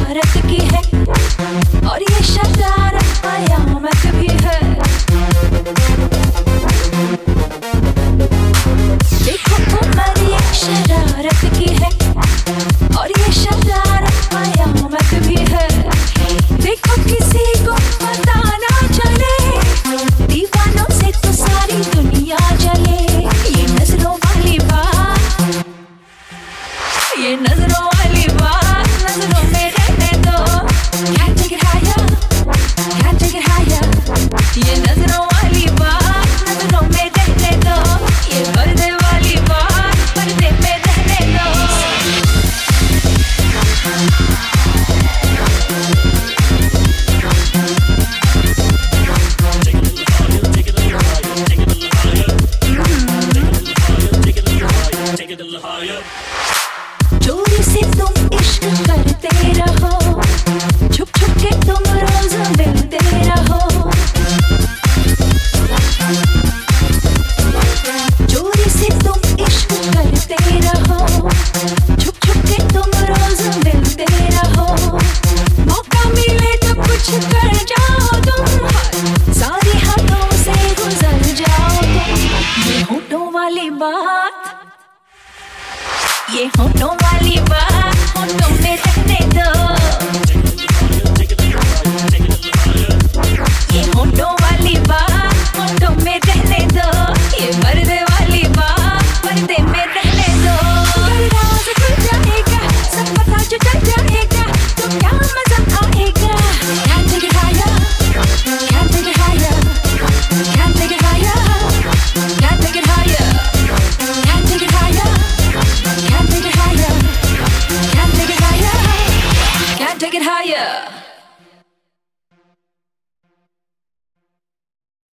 शरारत की है और ये शरारत कयामत भी है। देखो उम्र ये शरारत की है और ये शरारत कयामत भी है। देखो किसी को पता ना चले, दीवानों से तो सारी दुनिया जले। ये नजरों वाली बात, ये नजरों वाली बात नजरों में रहने दो। Can't take it higher, can't take it higher। ये नजरों वाली बात नजरों में रहने दो। ये पर्दे वाली बात पर्दे में रहने दो। चोरी से तुम इश्क करते रहो, छुप छुप के तुम रोज मिलते रहो। चोरी से तुम इश्क करते रहो, छुप छुप के तुम रोज मिलते रहो। मौका मिले तो कुछ कर जाओ तुम, सारी हाथों से गुजर जाओ तुम। ये होठों वाली बात, ये होठों